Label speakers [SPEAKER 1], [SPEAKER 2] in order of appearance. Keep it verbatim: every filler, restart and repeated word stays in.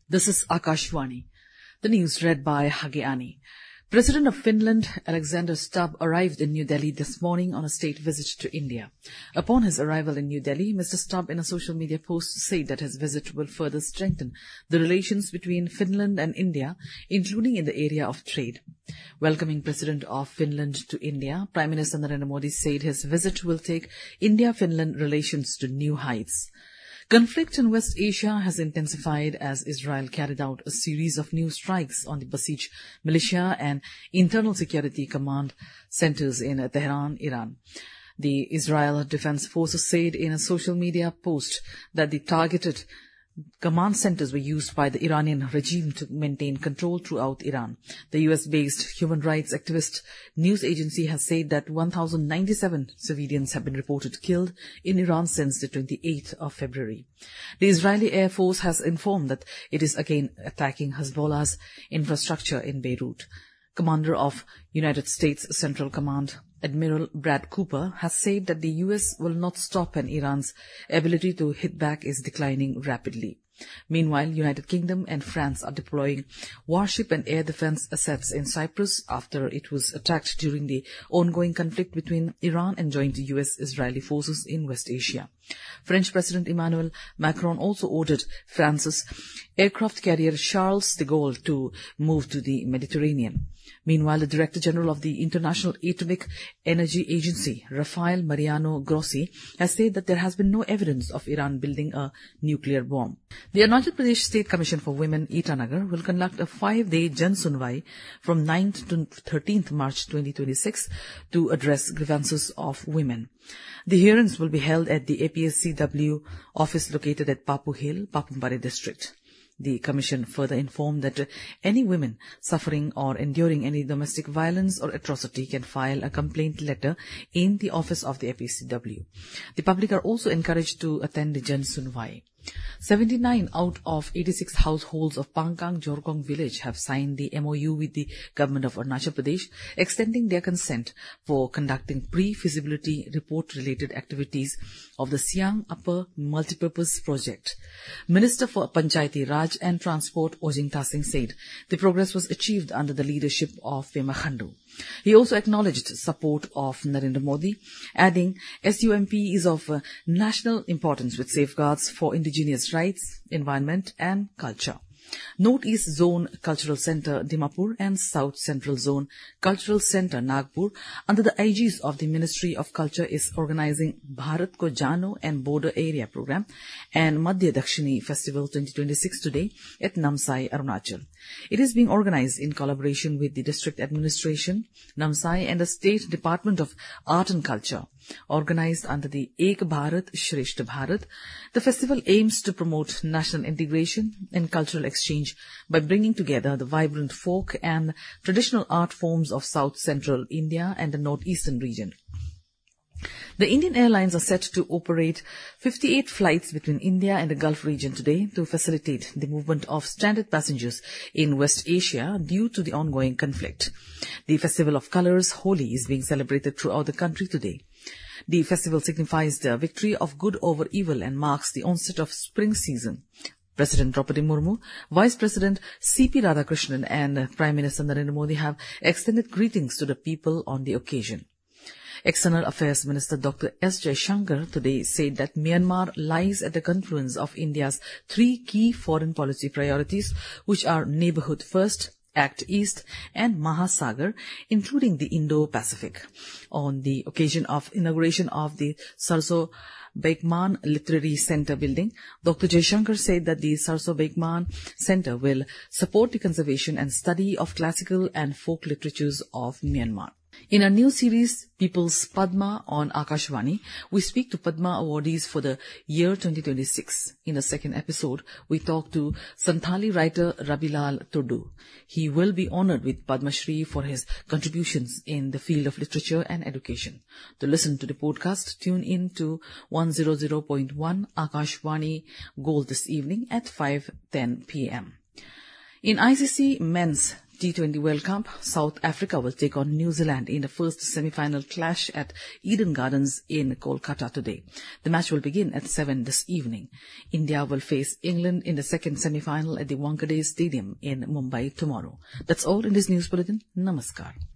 [SPEAKER 1] This is Akashvani. The news read by Hageani. President of Finland, Alexander Stubb, arrived in New Delhi this morning on a state visit to India. Upon his arrival in New Delhi, Mister Stubb, in a social media post, said that his visit will further strengthen the relations between Finland and India, including in the area of trade. Welcoming President of Finland to India, Prime Minister Narendra Modi said his visit will take India-Finland relations to new heights. Conflict in West Asia has intensified as Israel carried out a series of new strikes on the Basij militia and internal security command centers in Tehran, Iran. The Israel Defense Forces said in a social media post that the targeted command centers were used by the Iranian regime to maintain control throughout Iran. The U S-based human rights activist news agency has said that one thousand ninety-seven civilians have been reported killed in Iran since the twenty-eighth of February. The Israeli Air Force has informed that it is again attacking Hezbollah's infrastructure in Beirut. Commander of United States Central Command, Admiral Brad Cooper, has said that the U S will not stop and Iran's ability to hit back is declining rapidly. Meanwhile, United Kingdom and France are deploying warship and air defense assets in Cyprus after it was attacked during the ongoing conflict between Iran and joint U S-Israeli forces in West Asia. French President Emmanuel Macron also ordered France's aircraft carrier Charles de Gaulle to move to the Mediterranean. Meanwhile, the Director General of the International Atomic Energy Agency, Rafael Mariano Grossi, has said that there has been no evidence of Iran building a nuclear bomb. The Arunachal Pradesh State Commission for Women, Itanagar, will conduct a five-day Jan Sunwai from ninth to thirteenth March twenty twenty-six to address grievances of women. The hearings will be held at the A P S C W office located at Papu Hill, Papumpare district. The Commission further informed that any women suffering or enduring any domestic violence or atrocity can file a complaint letter in the office of the A P S C W. The public are also encouraged to attend the Jan Sunwai. seventy-nine out of eighty-six households of Pangkang Jorkong village have signed the M O U with the government of Arunachal Pradesh, extending their consent for conducting pre-feasibility report-related activities of the Siang Upper Multipurpose Project. Minister for Panchayati Raj and Transport Ojing Tasing said the progress was achieved under the leadership of Pema Khandu. He also acknowledged support of Narendra Modi, adding S U M P is of uh, national importance with safeguards for indigenous rights, environment and culture. North East Zone Cultural Centre Dimapur and South Central Zone Cultural Centre Nagpur, under the aegis of the Ministry of Culture, is organising Bharat Ko Jano and Border Area Programme and Madhya Dakshini Festival twenty twenty-six today at Namsai, Arunachal. It is being organised in collaboration with the District Administration, Namsai and the State Department of Art and Culture. Organised under the Ek Bharat Shreshth Bharat, the festival aims to promote national integration and cultural exchange by bringing together the vibrant folk and traditional art forms of South Central India and the Northeastern region. The Indian Airlines are set to operate fifty-eight flights between India and the Gulf region today to facilitate the movement of stranded passengers in West Asia due to the ongoing conflict. The Festival of Colours, Holi, is being celebrated throughout the country today. The festival signifies the victory of good over evil and marks the onset of spring season. President Draupadi Murmu, Vice President C P Radhakrishnan and Prime Minister Narendra Modi have extended greetings to the people on the occasion. External Affairs Minister Doctor S. Jaishankar today said that Myanmar lies at the confluence of India's three key foreign policy priorities, which are Neighbourhood First, Act East and Mahasagar, including the Indo-Pacific. On the occasion of inauguration of the Sarso Beikman Literary Centre building, Doctor Jaishankar said that the Sarso Beikman Centre will support the conservation and study of classical and folk literatures of Myanmar. In our new series, People's Padma on Akashvani, we speak to Padma awardees for the year twenty twenty-six. In the second episode, we talk to Santhali writer Rabilal Turdu. He will be honoured with Padma Shri for his contributions in the field of literature and education. To listen to the podcast, tune in to one hundred point one Akashvani Gold this evening at five ten p m In I C C Men's T twenty World Cup, South Africa will take on New Zealand in the first semi-final clash at Eden Gardens in Kolkata today. The match will begin at seven this evening. India will face England in the second semi-final at the Wankhede Stadium in Mumbai tomorrow. That's all in this news bulletin. Namaskar.